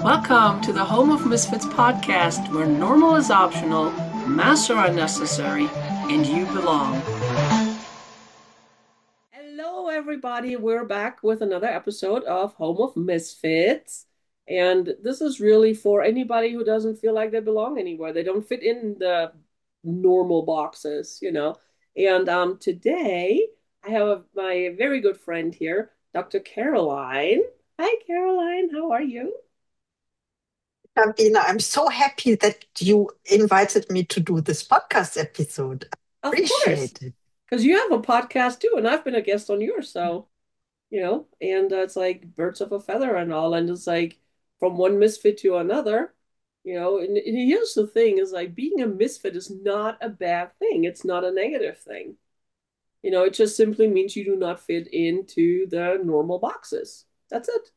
Welcome to the Home of Misfits podcast, where normal is optional, masks are unnecessary, and you belong. Hello, everybody. We're back with another episode of Home of Misfits. And this is really for anybody who doesn't feel like they belong anywhere. They don't fit in the normal boxes. And today I have my very good friend here, Dr. Caroline. Hi, Caroline. How are you? Sabina, I'm so happy that you invited me to do this podcast episode. I Of course, appreciate it. because you have a podcast too, and I've been a guest on yours, and it's like birds of a feather and all, and it's like from one misfit to another, and here's the thing: is like being a misfit is not a bad thing. It's not a negative thing. It just simply means you do not fit into the normal boxes. That's it.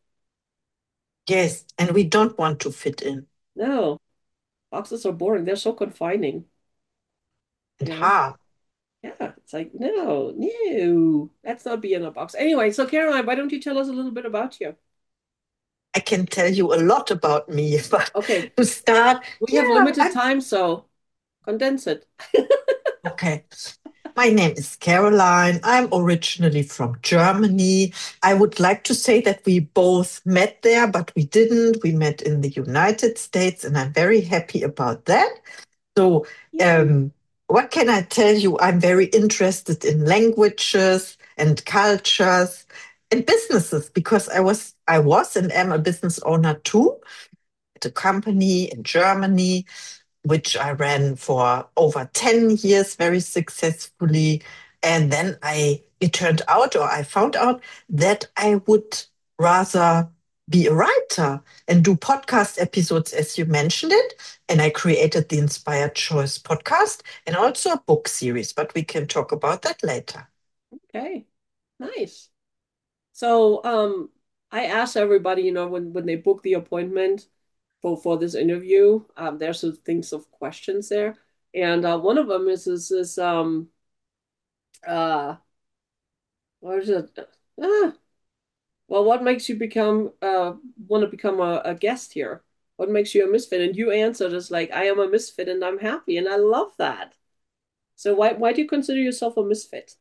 Yes, and we don't want to fit in No, boxes are boring. They're so confining. and You know. hard. Yeah, it's like, no, no, let's not be in a box. Anyway, so Caroline, why don't you tell us a little bit about you? I can tell you a lot about me, but Okay, to start, we have yeah, limited time, so condense it. okay. My name is Caroline. I'm originally from Germany. I would like to say that we both met there, but we didn't. We met in the United States, and I'm very happy about that. So, Yay. um, what can I tell you? I'm very interested in languages and cultures and businesses because I was and am a business owner too at a company in Germany, which I ran for over 10 years very successfully. And then it turned out, or I found out that I would rather be a writer and do podcast episodes, as you mentioned it. And I created the Inspired Choice podcast and also a book series, but we can talk about that later. Okay, nice. So, I asked everybody, when they book the appointment for this interview, there's some things of questions there, and one of them is uh what is it? Ah, well, what makes you become want to become a guest here? What makes you a misfit? And you answered as like, I am a misfit and I'm happy, and I love that. So why do you consider yourself a misfit?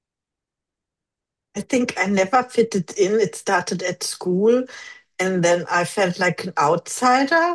I think I never fitted in. It started at school, and then I felt like an outsider.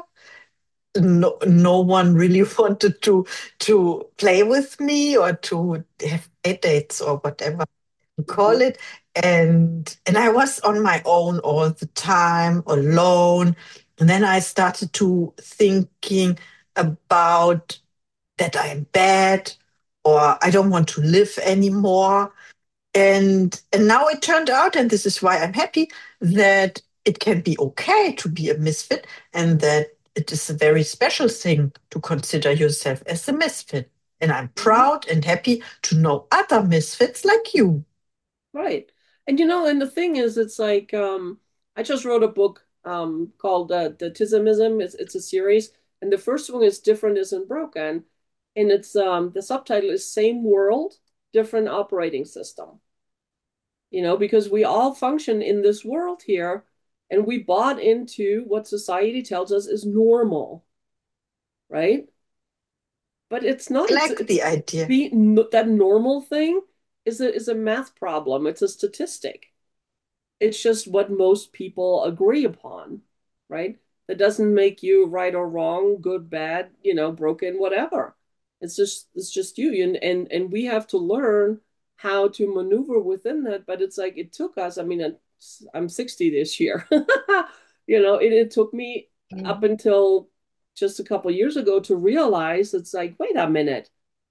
No one really wanted to play with me or to have play dates or whatever you call Hmm. it. And I was on my own all the time, alone. And then I started to thinking about that I'm bad or I don't want to live anymore. And now it turned out, and this is why I'm happy, that it can be okay to be a misfit and that it is a very special thing to consider yourself as a misfit. And I'm Hmm. proud and happy to know other misfits like you. Right. And the thing is, it's like I just wrote a book called The Tismism. It's a series, and the first one is Different Isn't Broken, and it's the subtitle is Same World, Different Operating System. Because we all function in this world here, and we bought into what society tells us is normal, right? But it's not. I It's like it's the idea. that normal thing is a math problem. It's a statistic. It's just what most people agree upon, right? That doesn't make you right or wrong, good, bad, broken, whatever. It's just you, and we have to learn how to maneuver within that. But it's like it took us. I mean, I'm 60 this year. It took me up Mm. until just a couple years ago to realize it's like, wait a minute,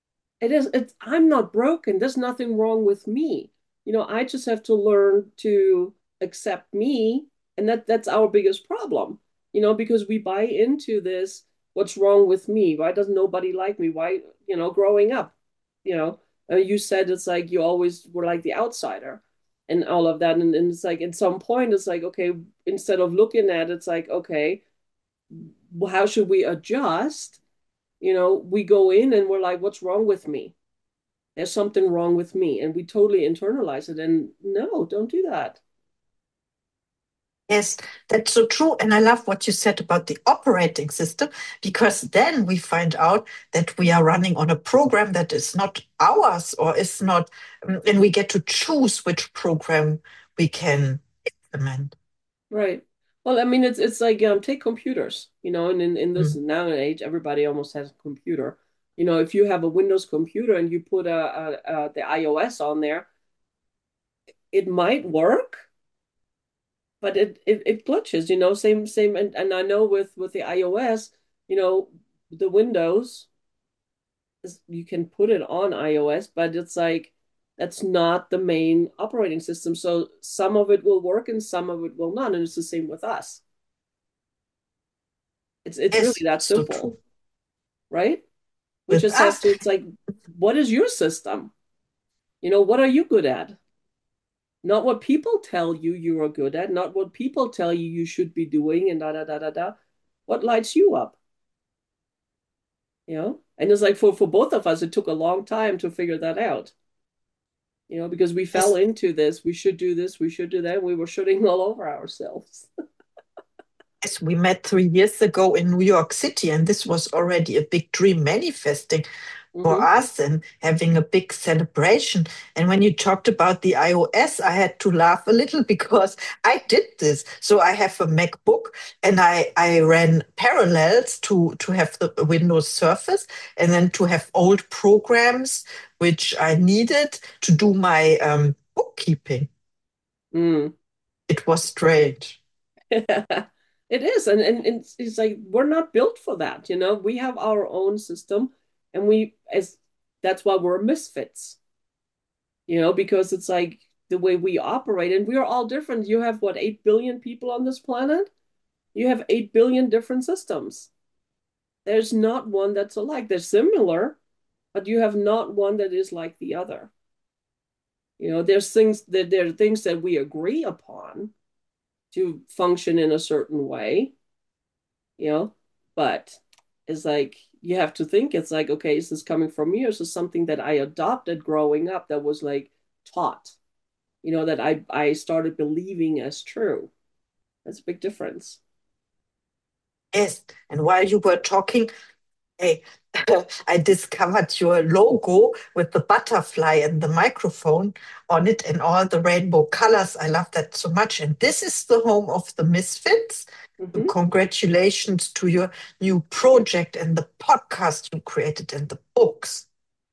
I'm not broken. There's nothing wrong with me. I just have to learn to accept me, and that's our biggest problem. Because we buy into this, what's wrong with me? Why doesn't nobody like me? Why, growing up, you know, you said it's like you always were like the outsider and all of that. And it's like at some point it's like, okay, instead of looking at it, it's like, okay, well, how should we adjust? We go in and we're like, what's wrong with me? There's something wrong with me, and we totally internalize it. And no, don't do that. Yes, that's so true. And I love what you said about the operating system, because then we find out that we are running on a program that is not ours or is not, and we get to choose which program we can implement. Right. Well, I mean, it's like take computers, and in this Mm. now and age, everybody almost has a computer. If you have a Windows computer and you put the iOS on there, it might work, but it glitches. Same, and I know with the iOS, the Windows you can put it on iOS, but it's like that's not the main operating system. So some of it will work and some of it will not, and it's the same with us. It's really Yes, that it's so simple, true. right? We With just have us, to, it's like, what is your system? What are you good at? Not what people tell you you are good at, not what people tell you you should be doing, and da da da da da. What lights you up? And it's like for both of us, it took a long time to figure that out. Because we fell yes, into this, we should do this, we should do that. We were shooting all over ourselves. yes, we met 3 years ago in New York City, and this was already a big dream manifesting for Hmm. us and having a big celebration. And when you talked about the iOS, I had to laugh a little because I did this. So I have a MacBook and I ran parallels to have the Windows Surface and then to have old programs which I needed to do my bookkeeping. Mm. It was strange. It is, and it's like we're not built for that. We have our own system, and we as that's why we're misfits. Because it's like the way we operate, and we are all different. You have what, 8 billion people on this planet? You have 8 billion different systems. There's not one that's alike. They're similar, but you have not one that is like the other. There are things that we agree upon to function in a certain way, you know, but it's like you have to think it's like, okay, is this coming from me or is this something that I adopted growing up that was like taught, that I started believing as true? That's a big difference. Yes. And while you were talking, hey, I discovered your logo with the butterfly and the microphone on it and all the rainbow colors. I love that so much. And this is the home of the Misfits. So Hmm. congratulations to your new project and the podcast you created and the books.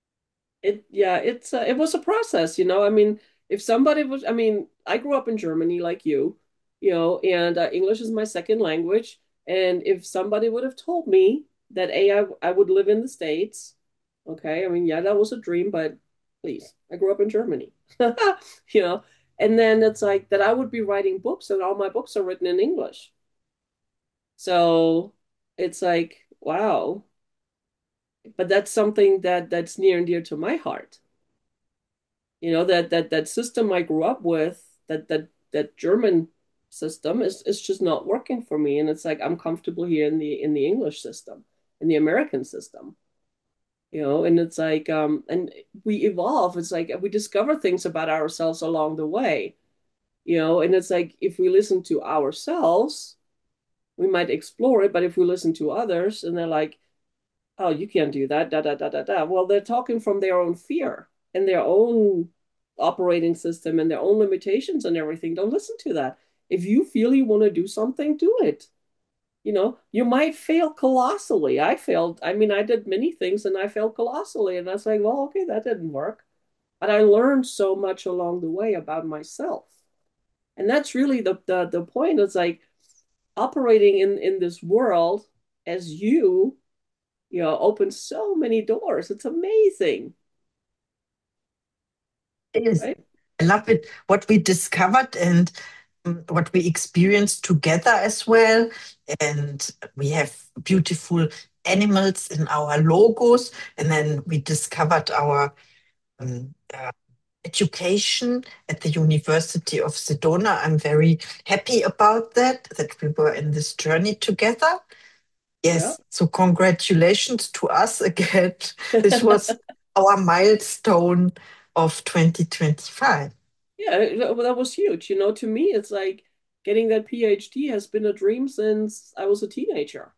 It was a process. I mean, if somebody was, I mean, I grew up in Germany like and English is my second language. And if somebody would have told me that I would live in the States, okay, I mean, yeah, that was a dream, but please, I grew up in Germany, you know, and then it's like that I would be writing books and all my books are written in English. So it's like, wow, but that's something that's near and dear to my heart. That system I grew up with, that German system is just not working for me, and it's like I'm comfortable here in the English system, in the American system. And it's like and we evolve. It's like we discover things about ourselves along the way. And it's like if we listen to ourselves, we might explore it, but if we listen to others and they're like, oh, you can't do that, da da da da da. Well, they're talking from their own fear and their own operating system and their own limitations and everything. Don't listen to that. If you feel you want to do something, do it. You might fail colossally. I failed. I mean, I did many things and I failed colossally. And I was like, well, okay, that didn't work. But I learned so much along the way about myself. And that's really the point. It's like operating in this world as opens so many doors. It's amazing, It is. right? I love it. What we discovered and what we experienced together as well. And we have beautiful animals in our logos. And then we discovered our education at the University of Sedona. I'm very happy about that we were in this journey together. Yeah. Yes, so congratulations to us again. This was our milestone of 2025. Yeah, that was huge. To me, it's like getting that PhD has been a dream since I was a teenager.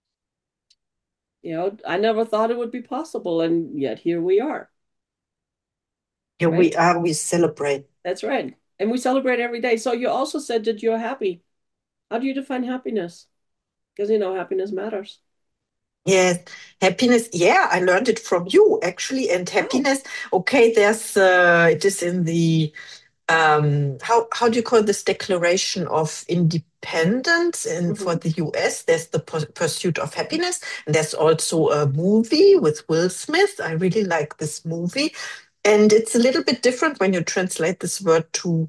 I never thought it would be possible, and yet here we are, Here right? we are, we celebrate. That's right. And we celebrate every day. So you also said that you're happy. How do you define happiness? Because happiness matters. Yes, happiness. Yeah, I learned it from you actually. And Oh. happiness, okay, it is in the how do you call this Declaration of Independence in for Hmm. the US? There's the Pursuit of Happiness, and there's also a movie with Will Smith. I really like this movie, and it's a little bit different when you translate this word to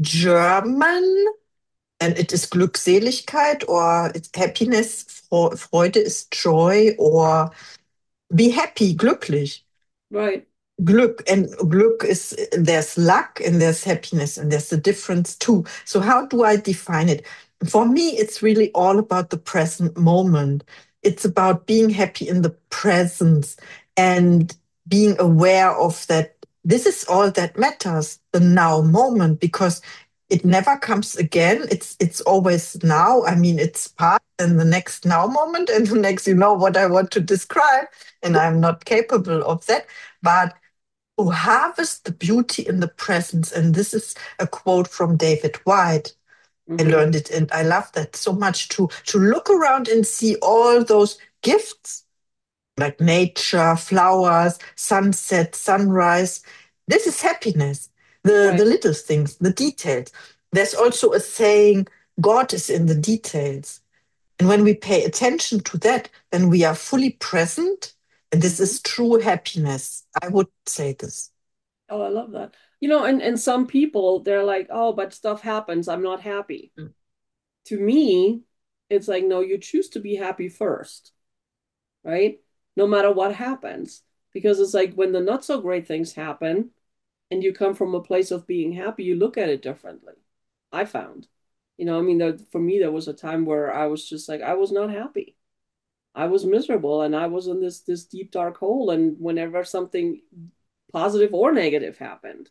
German, and it is Glückseligkeit or it's happiness. Freude is joy or be happy, glücklich. Right. Glück and Glück is there's luck and there's happiness and there's a difference too. So how do I define it? For me, it's really all about the present moment. It's about being happy in the presence and being aware of that. This is all that matters, the now moment, because it never comes again. It's always now. I mean, it's past and the next now moment and the next, what I want to describe, and I'm not capable of that. But to harvest the beauty in the presence. And this is a quote from David White. I Hmm. learned it and I love that so much to look around and see all those gifts like nature, flowers, sunset, sunrise. This is happiness. The Right. little things, the details. There's also a saying, God is in the details. And when we pay attention to that, then we are fully present. And this Hmm. is true happiness. I would say this. Oh, I love that. And some people, they're like, oh, but stuff happens. I'm not happy. To me, it's like, no, you choose to be happy first, right? No matter what happens. Because it's like when the not so great things happen and you come from a place of being happy, you look at it differently. I found. I mean, for me, there was a time where I was just like, I was not happy. I was miserable and I was in this deep dark hole. And whenever something positive or negative happened,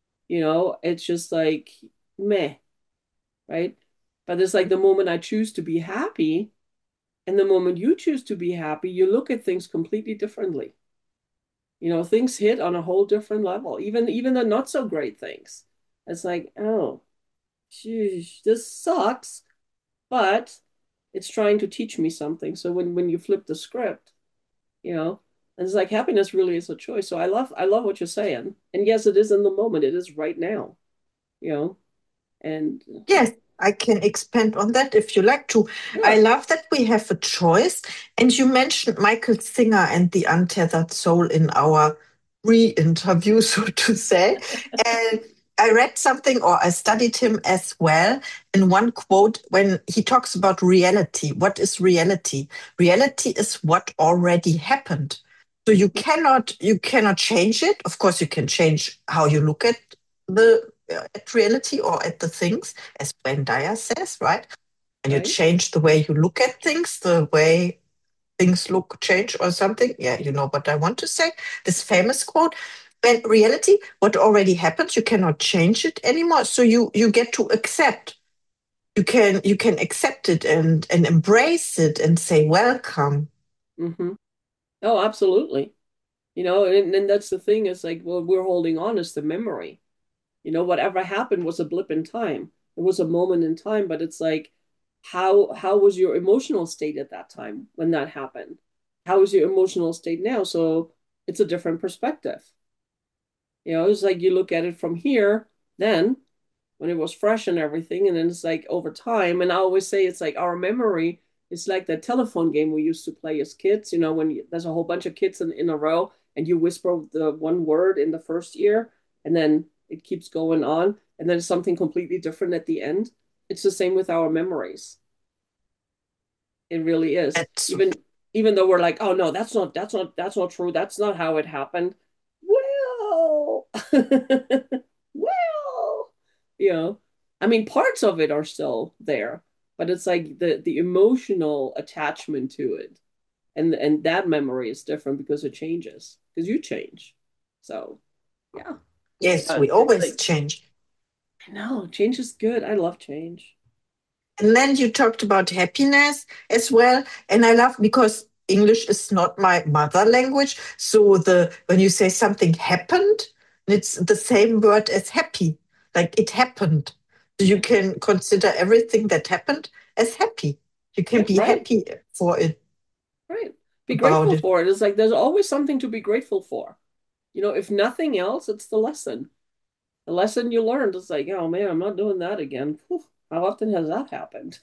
it's just like meh, right? But it's like the moment I choose to be happy and the moment you choose to be happy, you look at things completely differently. Things hit on a whole different level, even the not so great things. It's like, oh, sheesh, this sucks, but it's trying to teach me something. So when you flip the script, you know, and it's like happiness really is a choice. So I love what you're saying. And yes, it is in the moment. It is right now, you know, and Yes, I can expand on that if you like to. I sure. love that we have a choice. And you mentioned Michael Singer and the Untethered Soul in our pre-interview, so to say. And I read something or I studied him as well in one quote when he talks about reality. What is reality? Reality is what already happened. So you cannot change it. Of course, you can change how you look at reality or at the things, as Wayne Dyer says, right? And you Right? change the way you look at things, the way things look change or something. Yeah, you know what I want to say. This famous quote. And reality, what already happens, you cannot change it anymore. So you get to accept. You can accept it and embrace it and say welcome. Mm-hmm. Oh, absolutely. And that's the thing is like, well, we're holding on is the memory. Whatever happened was a blip in time. It was a moment in time, but it's like, how was your emotional state at that time when that happened? How is your emotional state now? So it's a different perspective. It's like you look at it from here, then when it was fresh and everything, and then it's like over time. And I always say it's like our memory is like that telephone game we used to play as kids. When there's a whole bunch of kids in a row, and you whisper the one word in the first ear, and then it keeps going on, and then something completely different at the end. It's the same with our memories. It really is. That's Even though we're like, oh no, that's not true. That's not how it happened. Well, well, you know, I mean, parts of it are still there, but it's like the emotional attachment to it, and that memory is different because it changes because you change. So yes, yeah, we it's always like change. I know change is good. I love change. And then you talked about happiness as well. And I love because English is not my mother language. So the when you say something happened, it's the same word as happy. Like it happened. So you Yeah, can consider everything that happened as happy. You can yeah, be right, happy for it right. Be about grateful it. for it. It's like there's always something to be grateful for. If nothing else, it's the lesson. The lesson you learned is like, oh man, I'm not doing that again. Whew, how often has that happened?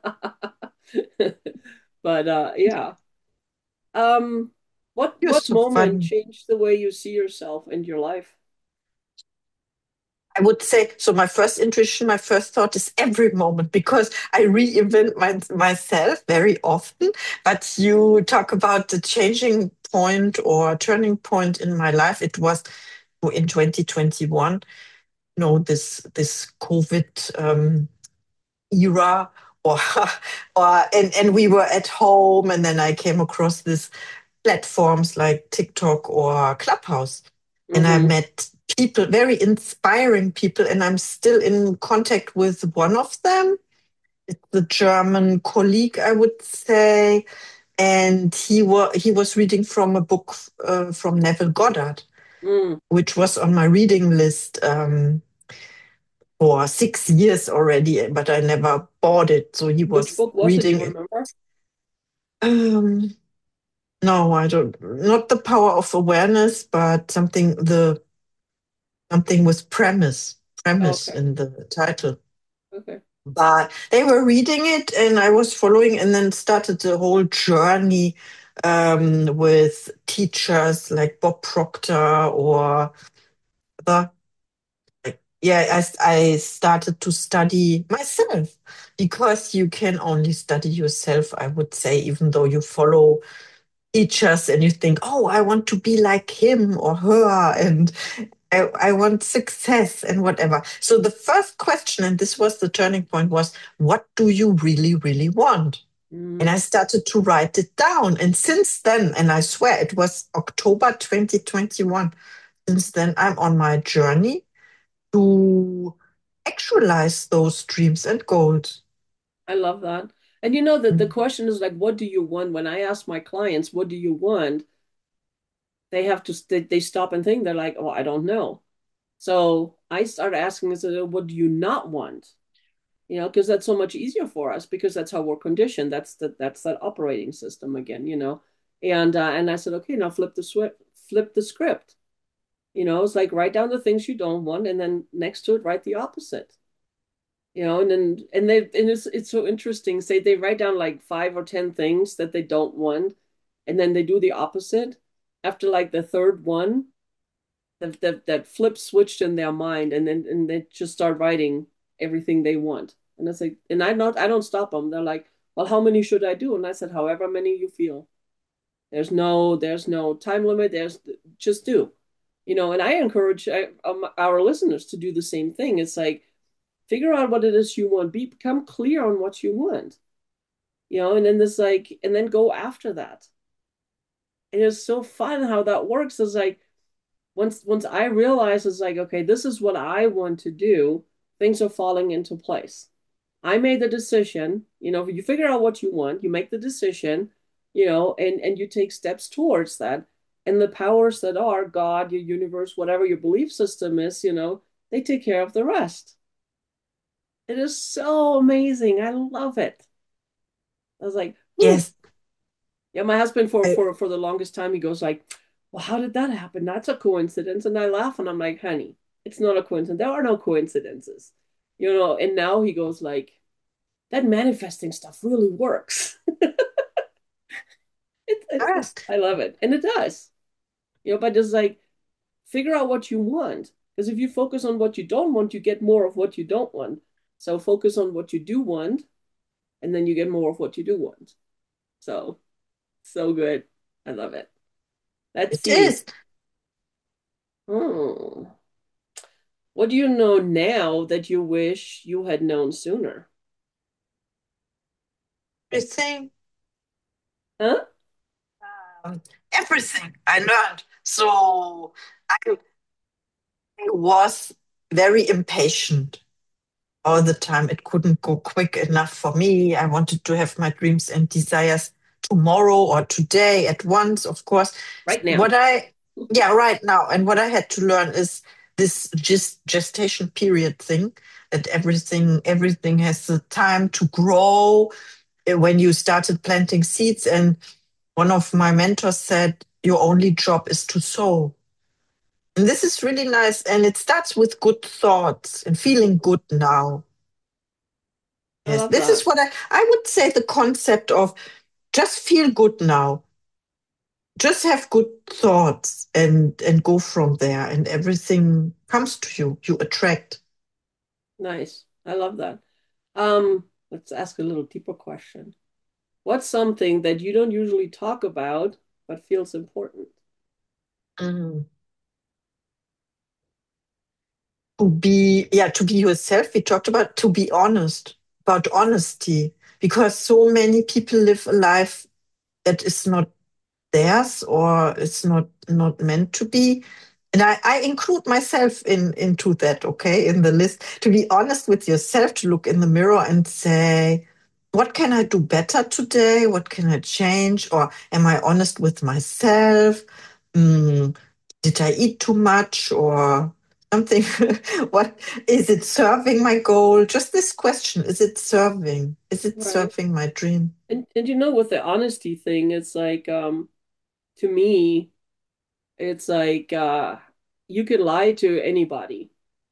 But yeah. Um, You're what so moment funny. changed the way you see yourself and your life? I would say so. My first intuition, my first thought is every moment because I reinvent myself very often. But you talk about the changing point or turning point in my life. It was in 2021. No, this COVID era, or and we were at home, and then I came across this platforms like TikTok or Clubhouse. And I Mm-hmm. met people, very inspiring people, and I'm still in contact with one of them. It's the German colleague, I would say. And he was reading from a book from Neville Goddard, Mm. which was on my reading list for 6 years already, but I never bought it. So he Which was book was it? Do reading you it. remember? Um, no, I don't. Not the power of awareness, but something with premise Okay. in the title. Okay. But they were reading it, and I was following, and then started the whole journey with teachers like Bob Proctor or other. Yeah, I started to study myself because you can only study yourself, I would say, even though you follow teachers and you think, oh, I want to be like him or her, and I want success and whatever. So the first question, and this was the turning point, was what do you really, really want? And I Mm. started to write it down. And since then, and I swear it was October 2021, since then I'm on my journey to actualize those dreams and goals. I love that. And you know that the Mm. question is like, what do you want? When I ask my clients, what do you want? They have to they stop and think. They're like, oh, I don't know. So I start asking this, what do you not want? Because that's so much easier for us because that's how we're conditioned. That's that operating system again. And I said, okay, now flip the script. It's like write down the things you don't want, and then next to it, write the opposite. And it's so interesting. Say they write down like 5 or 10 things that they don't want, and then they do the opposite. After like the third one, that flip switched in their mind, and they just start writing everything they want. And it's like, and I don't stop them. They're like, well, how many should I do? And I said, however many you feel. There's no time limit. There's just do. And I encourage our listeners to do the same thing. It's like figure out what it is you want. Become clear on what you want. And then go after that. And it's so fun how that works. It's like once I realize it's like, okay, this is what I want to do, things are falling into place. I made the decision, you figure out what you want, you make the decision, and you take steps towards that. And the powers that are, God, your universe, whatever your belief system is, they take care of the rest. It is so amazing. I love it. I was like, whew. Yes, Yeah, my husband for I, for for the longest time he goes like, well, how did that happen? That's a coincidence. And I laugh and I'm like, honey, it's not a coincidence. There are no coincidences. And now he goes like, that manifesting stuff really works. I love it. And it does. But just like figure out what you want. Because if you focus on what you don't want, you get more of what you don't want. So focus on what you do want, and then you get more of what you do want. So, so good. I love it. Let's it see. is. Hmm. What do you know now that you wish you had known sooner? Everything, Huh? um, everything I learned. So I was very impatient all the time. It couldn't go quick enough for me. I wanted to have my dreams and desires tomorrow or today at once, of course. right What now. I, yeah, right now. And what I had to learn is this just gestation period thing, that everything has the time to grow. When you started planting seeds, and one of my mentors said, your only job is to sow. And this is really nice. And it starts with good thoughts and feeling good now. I Yes, love this is that. what I would say, the concept of just feel good now. Just have good thoughts and go from there and everything comes to you. You attract. Nice. I love that. Let's ask a little deeper question. What's something that you don't usually talk about but feels important? Mm. To be yourself. We talked about to be honest, about honesty, because so many people live a life that is not theirs or it's not meant to be. And I include myself into that, okay, in the list. To be honest with yourself, to look in the mirror and say, what can I do better today? What can I change? Or am I honest with myself? Mm, did I eat too much or something? What is it serving my goal? Just this question, is it serving? Is it Right. serving my dream? And you know, with the honesty thing, it's like to me, it's like you can lie to anybody,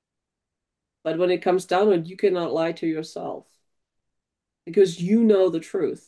but when it comes down to it, you cannot lie to yourself because you know the truth.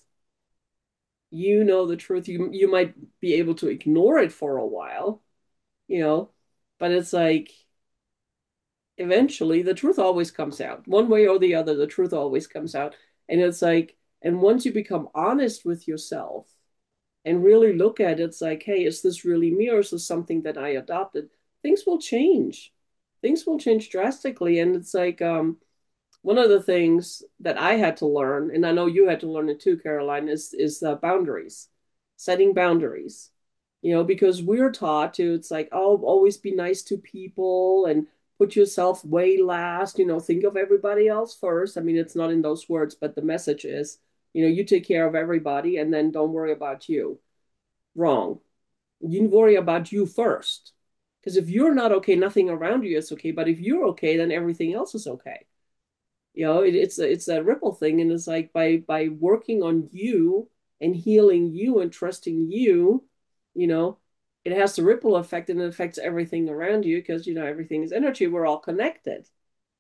You know the truth. You might be able to ignore it for a while, you know, but it's like eventually the truth always comes out. One way or the other, the truth always comes out. And it's like, and once you become honest with yourself and really look at it, it's like, hey, is this really me or is this something that I adopted? Things will change. Things will change drastically. And it's like, one of the things that I had to learn, and I know you had to learn it too, Caroline, is boundaries, setting boundaries. You know, because we're taught to, it's like, oh, always be nice to people and put yourself way last. You know, think of everybody else first. I mean, it's not in those words, but the message is, you know, you take care of everybody and then don't worry about you. Wrong. You worry about you first. Because if you're not okay, nothing around you is okay. But if you're okay, then everything else is okay. You know, it's a ripple thing, and it's like by working on you and healing you and trusting you, you know, it has the ripple effect and it affects everything around you because you know everything is energy. We're all connected,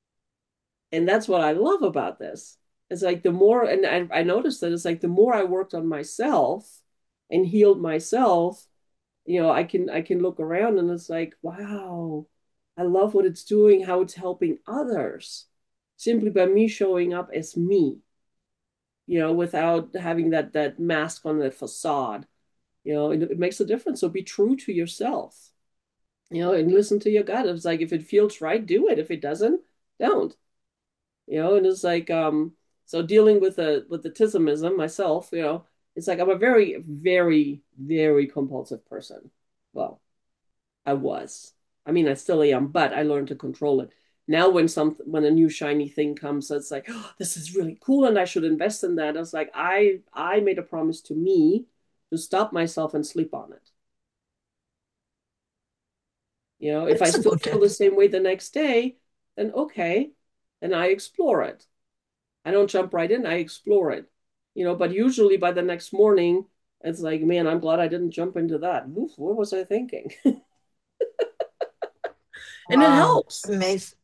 and that's what I love about this. It's like the more, and I noticed that it's like the more I worked on myself and healed myself, you know, I can look around and it's like, wow, I love what it's doing, how it's helping others simply by me showing up as me, you know, without having that mask on the facade. You know, it makes a difference. So be true to yourself, you know, and listen to your gut. It's like if it feels right, do it. If it doesn't, don't. You know, and it's like so dealing with the tismism myself, you know, it's like I'm a very, very, very compulsive person. Well, I was. I mean, I still am, but I learned to control it. Now, when a new shiny thing comes, it's like, oh, this is really cool, and I should invest in that. It's like I made a promise to me to stop myself and sleep on it. You know, if I That's a still good feel the idea. same way the next day, then okay, then I explore it. I don't jump right in, I explore it. You know, but usually by the next morning, it's like, man, I'm glad I didn't jump into that. Oof, what was I thinking? And it Wow, helps. amazing.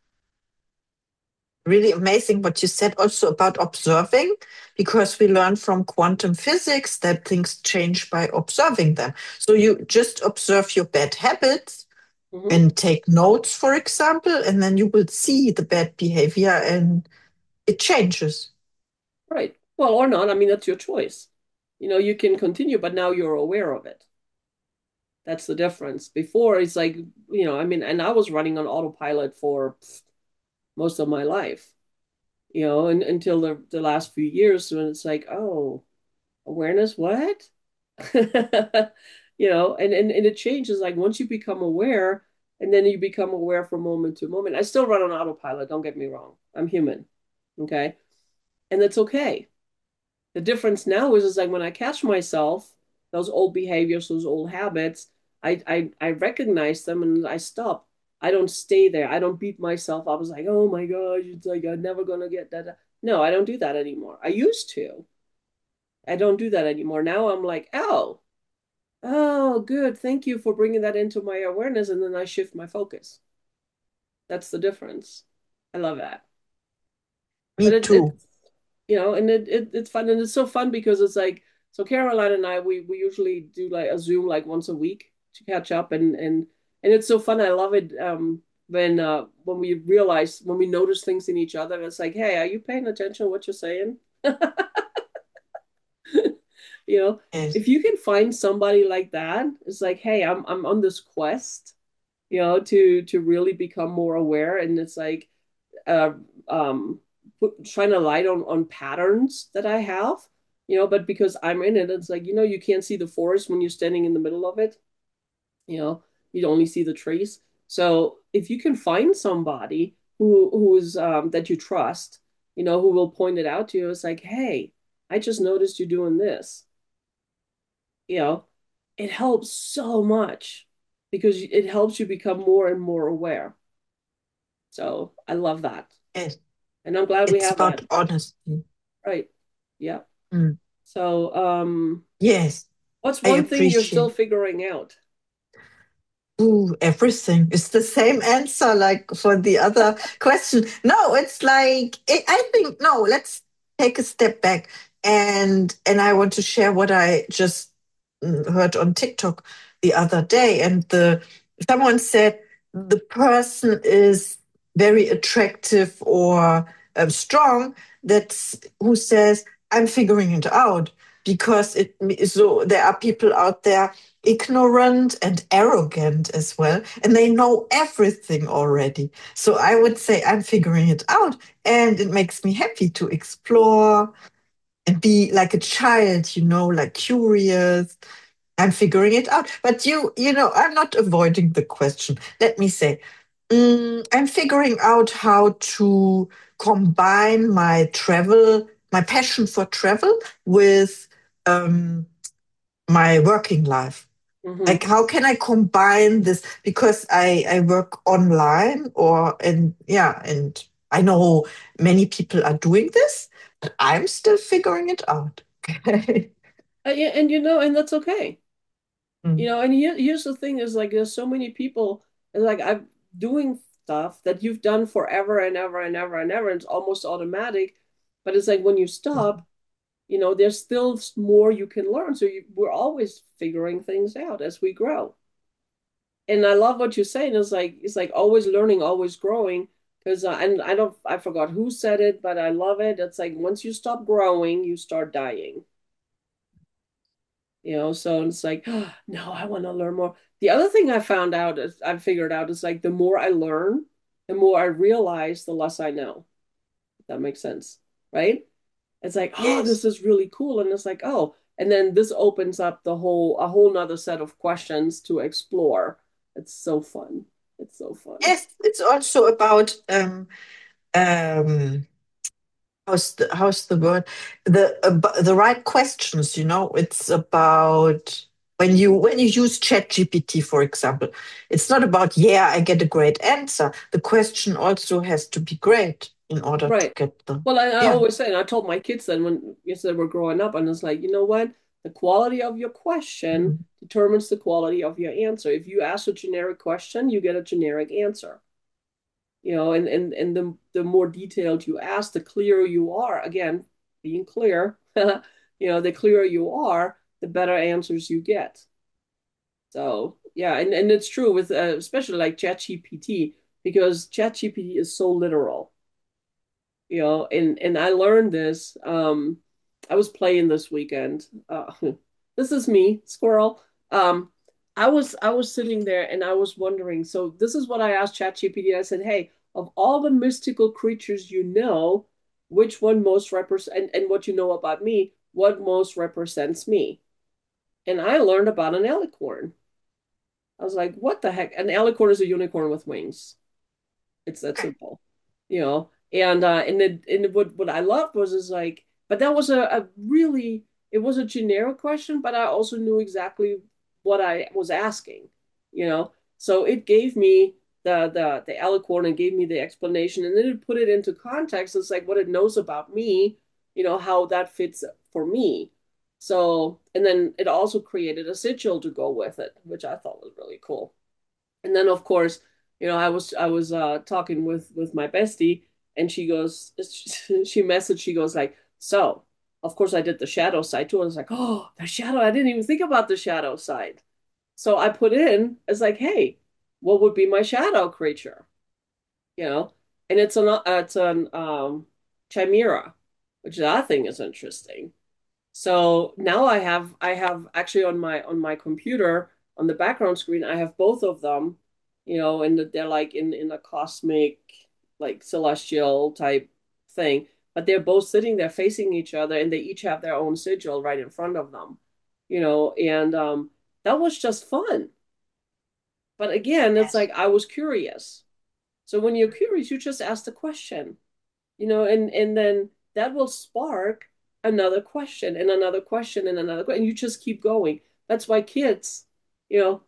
Really amazing what you said also about observing, because we learn from quantum physics that things change by observing them. So you just observe your bad habits Mhm. and take notes, for example, and then you will see the bad behavior and it changes. Right. Well, or not. I mean, that's your choice. You know, you can continue, but now you're aware of it. That's the difference. Before, it's like, you know, I mean, and I was running on autopilot for most of my life, you know, and until the last few years when it's like, oh, awareness, what? You know, and it changes. Like once you become aware, And then you become aware from moment to moment. I still run on autopilot, don't get me wrong. I'm human. Okay. And that's okay. The difference now is like when I catch myself, those old behaviors, those old habits, I recognize them and I stop. I don't stay there. I don't beat myself. I was like, oh my gosh, it's like I'm never gonna get that. No, I don't do that anymore. I used to. I don't do that anymore. Now I'm like, oh, oh, good. Thank you for bringing that into my awareness. And then I shift my focus. That's the difference. I love that. But Me too. and it's fun. And it's so fun because it's like, so Caroline and I, we usually do like a Zoom like once a week to catch up. And it's so fun. I love it. When we realize, when we notice things in each other, it's like, hey, are you paying attention to what you're saying? You know, Yes, if you can find somebody like that, it's like, hey, I'm on this quest, to really become more aware. And it's like, uh, trying to light on patterns that I have, but because I'm in it, it's like, you can't see the forest when you're standing in the middle of it, you know, you only see the trees. So if you can find somebody who's that you trust, who will point it out to you, it's like, hey, I just noticed you doing this, you know, it helps so much because it helps you become more and more aware. So I love that. yes. And I'm glad we It's have that. about honesty. Right. Yeah. Mm. So, Yes, what's I one thing you're still appreciate. figuring out? Ooh, everything is the same answer like for the other question. No, it's like I think no, let's take a step back and I want to share what I just heard on TikTok the other day and the someone said the person is very attractive or strong that's who says I'm figuring it out because it so there are people out there ignorant and arrogant as well, and they know everything already. So I would say I'm figuring it out, and it makes me happy to explore and be like a child, like curious. I'm figuring it out. But I'm not avoiding the question. Let me say, I'm figuring out how to combine my passion for travel with um, my working life. Mm-hmm. Like how can I combine this because I work online and yeah, and I know many people are doing this, but I'm still figuring it out. Okay. Yeah, and that's okay. Mm, And here's the thing: is like there's so many people, and like I'm doing stuff that you've done forever and ever and ever and ever, and it's almost automatic. But it's like when you mm. stop, there's still more you can learn. So we're always figuring things out as we grow. And I love what you're saying. It's like always learning, always growing. Because and I forgot who said it, but I love it. It's like once you stop growing, you start dying. So it's like, oh, no, I want to learn more. The other thing I figured out is like the more I learn, the more I realize, the less I know. If that makes sense, right? It's like, oh, Yes. this is really cool, and it's like, oh, and then this opens up a whole nother set of questions to explore. It's so fun. It's so fun. Yes, it's also about um how's the word the right questions, it's about when you use ChatGPT, for example, it's not about, yeah, I get a great answer. The question also has to be great in order to Right. get the Well, I yeah. always say, and I told my kids then when yes they were growing up, and it's like, you know what? The quality of your question Mm. determines the quality of your answer. If you ask a generic question, you get a generic answer. And the more detailed you ask, the clearer you are. Again, being clear, the clearer you are, the better answers you get. So yeah, and it's true with especially like ChatGPT because ChatGPT is so literal. And I learned this. I was playing this weekend. This is me, squirrel. Um, I was sitting there and I was wondering. So this is what I asked ChatGPT. I said, "Hey, of all the mystical creatures which one most represent and what you know about me, what most represents me?" And I learned about an alicorn. I was like, what the heck? An alicorn is a unicorn with wings. It's that Okay. simple, you know. And what I loved was is like, but that was a really, it was a generic question, but I also knew exactly what I was asking, you know. So it gave me the alicorn and gave me the explanation, and then it put it into context. It's like what it knows about me, you know, how that fits for me. So, and then it also created a sigil to go with it, which I thought was really cool. And then of course, you know, I was talking with my bestie, and she goes, she messaged, she goes like, so of course I did the shadow side too. I was like, oh, the shadow, I didn't even think about the shadow side. So I put in as like, hey, what would be my shadow creature? You know, and it's an chimera, which I think is interesting. So now I have actually on my computer on the background screen I have both of them, you know, and they're like in a cosmic like celestial type thing, but they're both sitting there facing each other and they each have their own sigil right in front of them, you know, and that was just fun. But again, it's Yes. like I was curious. So when you're curious, you just ask the question, you know, and then that will spark another question and another question and another question, and you just keep going. That's why kids, you know,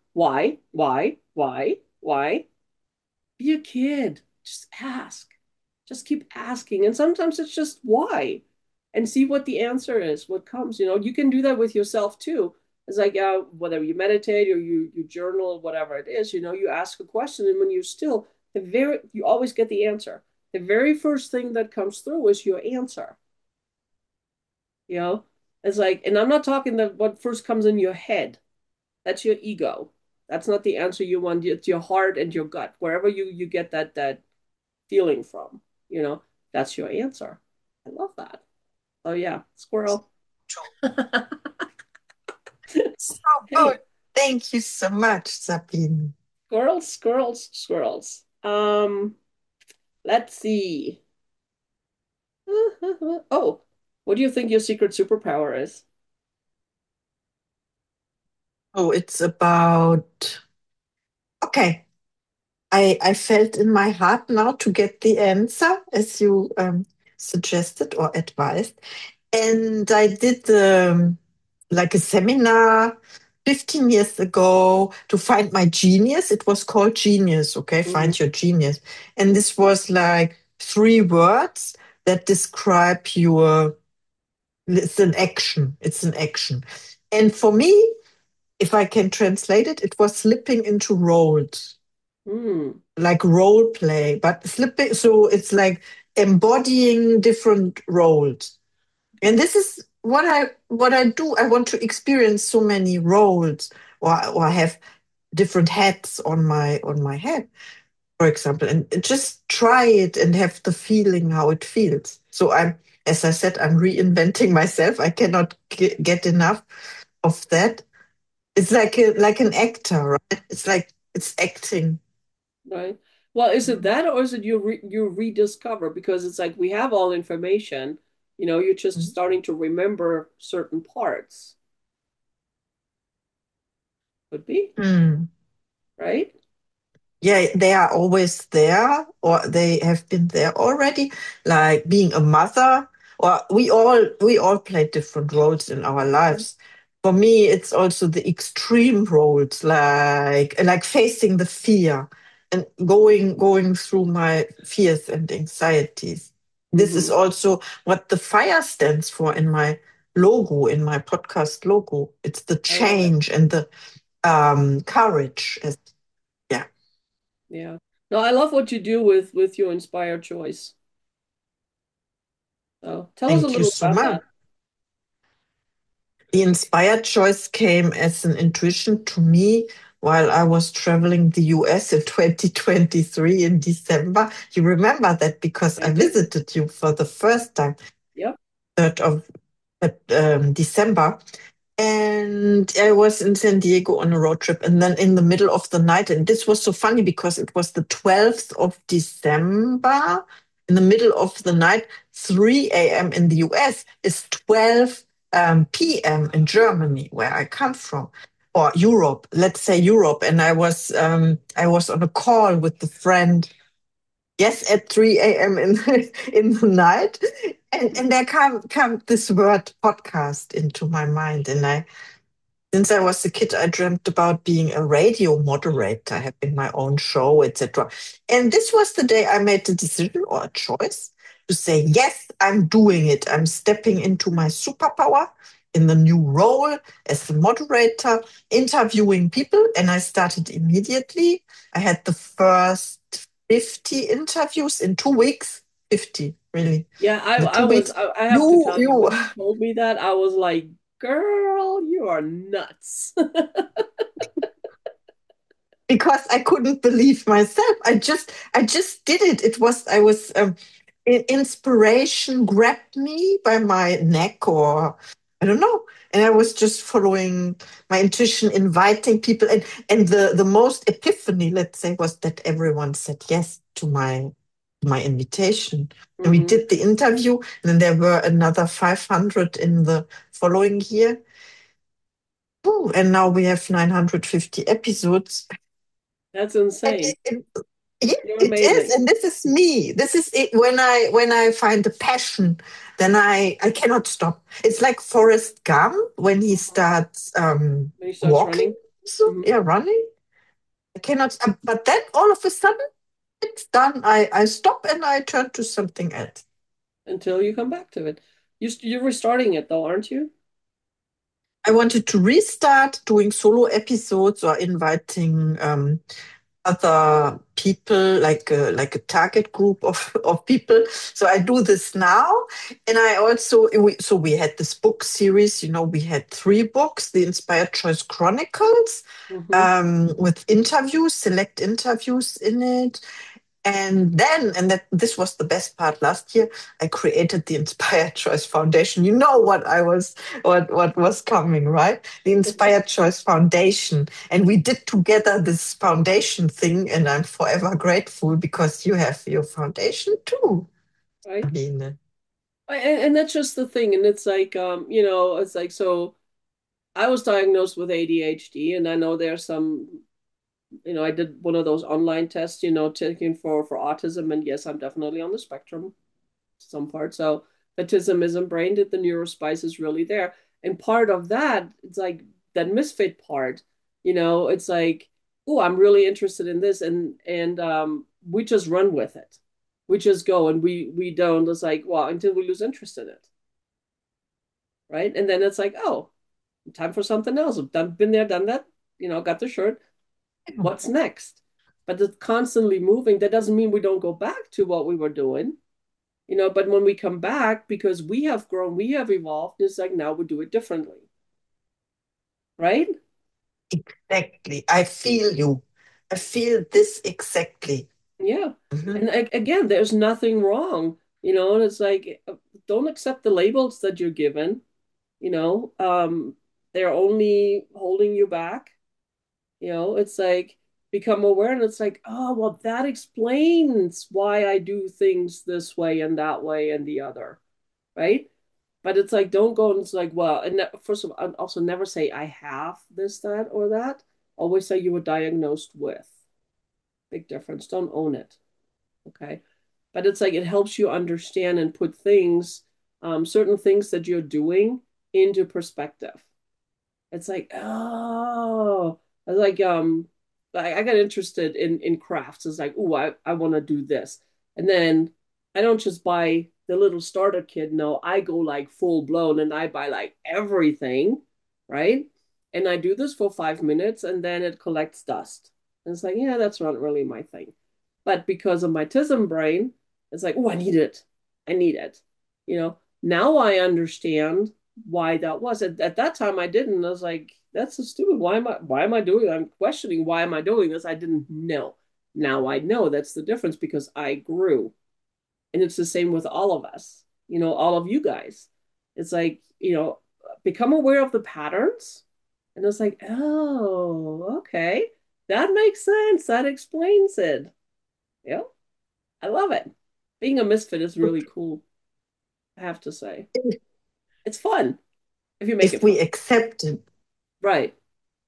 why? Be a kid. Just ask. Just keep asking. And sometimes it's just why, and see what the answer is, what comes. You know, you can do that with yourself too. It's like whether you meditate or you journal, whatever it is, you know, you ask a question, and when you're still, you always get the answer. The very first thing that comes through is your answer. You know, it's like, and I'm not talking that what first comes in your head. That's your ego. That's not the answer you want. It's your heart and your gut. Wherever you get that feeling from, you know, that's your answer. I love that. Oh yeah, squirrel. True. Hey, So good. Thank you so much, Sabine. squirrels. Let's see. Oh, what do you think your secret superpower is? Oh, it's about, okay. I felt in my heart now to get the answer as you suggested or advised. And I did like a seminar 15 years ago to find my genius. It was called Genius, okay? Mm-hmm. Find your genius. And this was like three words that describe your, it's an action. It's an action. And for me, if I can translate it, it was slipping into roles, Mm, like role play, but slipping. So it's like embodying different roles. And this is what I do. I want to experience so many roles, or have different hats on my head, for example, and just try it and have the feeling how it feels. So I'm, as I said, I'm reinventing myself. I cannot get enough of that. It's like an actor, right? It's like it's acting. right. Well, is it Mm. that, or is it you rediscover? Because it's like we have all information, you know, you're just starting to remember certain parts. Could be, Mm. right? Yeah, they are always there, or they have been there already, like being a mother, or we all play different roles in our lives. For me, it's also the extreme roles, like facing the fear and going through my fears and anxieties. This is Mm-hmm. also what the fire stands for in my logo, in my podcast logo. It's the I love it. change and the courage. Yeah. Yeah. No, I love what you do with your inspired choice. So tell us a Thank you little so about much. that. The inspired choice came as an intuition to me while I was traveling the US in 2023 in December. You remember that because I I do. visited you for the first time, Yep. 3rd of December. And I was in San Diego on a road trip. And then in the middle of the night, and this was so funny because it was the 12th of December, in the middle of the night, 3 a.m. in the US is 12 p.m. in Germany, where I come from. or Europe, let's say Europe, and I was on a call with the friend, yes, at 3 a.m. in in the night, and there come this word podcast into my mind, and I since I was a kid, I dreamt about being a radio moderator, having my own show, etc. And this was the day I made the decision or a choice to say, yes, I'm doing it. I'm stepping into my superpower in the new role as the moderator, interviewing people. And I started immediately. I had the first 50 interviews in 2 weeks. 50, really. Yeah, The two weeks. I have to You, tell you, you when you told me that, I was like, girl, you are nuts. because I couldn't believe myself. I just did it. It was I was inspiration grabbed me by my neck or I don't know, and I was just following my intuition, inviting people, and the most epiphany, let's say, was that everyone said yes to my invitation. And we Hmm. did the interview, and then there were another 500 in the following year. Ooh, and now we have 950 episodes. That's And insane. yeah, You're it is, amazing. and this is me. This is it. When I find the passion, then I cannot stop. It's like Forrest Gump when he Mhm. starts When he starts walking. running. So Hmm. yeah, running. I cannot. But then all of a sudden it's done. I stop and I turn to something else. Until you come back to it. You're restarting it though, aren't you? I wanted to restart doing solo episodes or inviting other people, like a target group of, of people. So I do this now, and I also so we had this book series. You know, we had 3 books, the Inspired Choice Chronicles, Hmm. with interviews, select interviews in it. And then, and that this was the best part last year, I created the Inspired Choice Foundation. You know what I was, what was coming, right? The Inspired Choice Foundation. And we did together this foundation thing, and I'm forever grateful because you have your foundation too, Right. Sabine. And that's just the thing. And it's like, it's like, so I was diagnosed with ADHD, and I know there's some, I did one of those online tests, taking for autism, and yes, I'm definitely on the spectrum, some part. So autism isn't brain dead, the neurospice is really there. And part of that, it's like that misfit part, it's like, oh, I'm really interested in this, and we just run with it. We just go and we don't. It's like, well, until we lose interest in it, right? And then it's like, oh, time for something else. I've been there, done that. Got the shirt. What's next? But it's constantly moving. That doesn't mean we don't go back to what we were doing, but when we come back, because we have grown, we have evolved, it's like now we do it differently, right? Exactly. I feel you. I feel this exactly. Yeah. Mhm. And again, there's nothing wrong, and it's like, don't accept the labels that you're given, you know, um, they're only holding you back. It's like, become aware, and it's like, oh, well, that explains why I do things this way and that way and the other, right? But it's like, don't go and it's like, well, and first of all, also never say I have this, that, or that. Always say you were diagnosed with. Big difference. Don't own it. Okay. But it's like, it helps you understand and put things, certain things that you're doing into perspective. It's like, oh, I was like, I got interested in crafts. It's like, oh, I want to do this. And then I don't just buy the little starter kit. No, I go like full blown and I buy like everything, right? And I do this for 5 minutes and then it collects dust. And it's like, yeah, that's not really my thing. But because of my TISM brain, it's like, oh, I need it. I need it. Now I understand why that was. At that time, I didn't. I was like, that's so stupid. Why am I doing it? I'm questioning, why am I doing this? I didn't know. Now I know that's the difference, because I grew. And it's the same with all of us, all of you guys. It's like, become aware of the patterns. And it's like, oh, okay. That makes sense. That explains it. Yeah, I love it. Being a misfit is really cool, I have to say. It's fun if you make it If we fun. accept it, Right.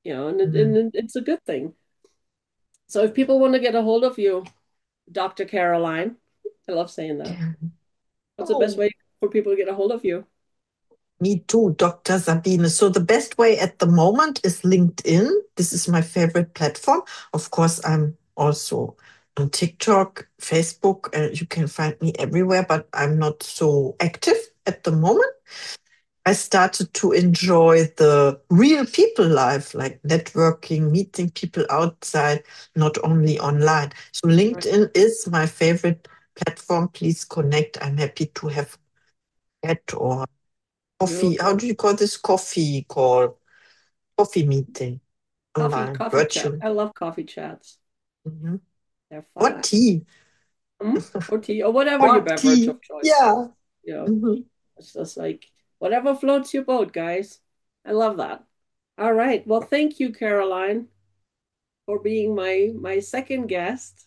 Mm. and it's a good thing. So if people want to get a hold of you, Dr. Caroline, I love saying that. Yeah. What's the best Oh, way for people to get a hold of you? me too, Dr. Sabine. So the best way at the moment is LinkedIn. This is my favorite platform. Of course, I'm also on TikTok, Facebook, and you can find me everywhere, but I'm not so active at the moment. I started to enjoy the real people life, like networking, meeting people outside, not only online. So Right. LinkedIn is my favorite platform. Please connect. I'm happy to have chat or coffee. How Beautiful. do you call this? Coffee call, coffee meeting online, Coffee chat. virtual. I love coffee chats. Mhm. They're Or fun. tea. Or tea, or whatever Or your beverage tea. of choice. Yeah. You know, Mhm. it's just like whatever floats your boat, guys. I love that. All right. Well, thank you, Caroline, for being my second guest.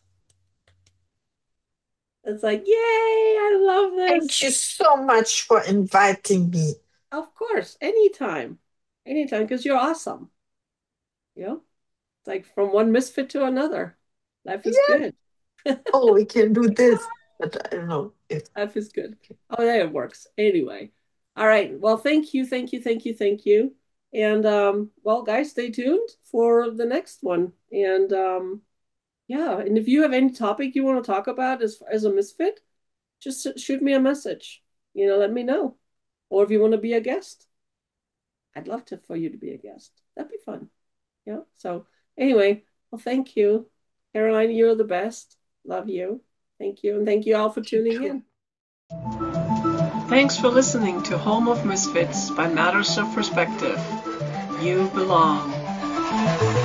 It's like, yay, I love Thank this. you so much for inviting me. Of course, anytime. Anytime, because you're awesome. You know, it's like from one misfit to another. Life is Yeah. good. Oh, we can do this. But I don't know if. Life is good. Oh, yeah, it works. Anyway. All right. Well, thank you, thank you, thank you, thank you. And well, guys, stay tuned for the next one. And yeah, and if you have any topic you want to talk about as a misfit, just shoot me a message. Let me know. Or if you want to be a guest, I'd love to for you to be a guest. That'd be fun. Yeah. So anyway, well, thank you. Caroline, you're the best. Love you. Thank you. And thank you all for You tuning too. in. Thanks for listening to Home of Misfits by Matters of Perspective. You belong.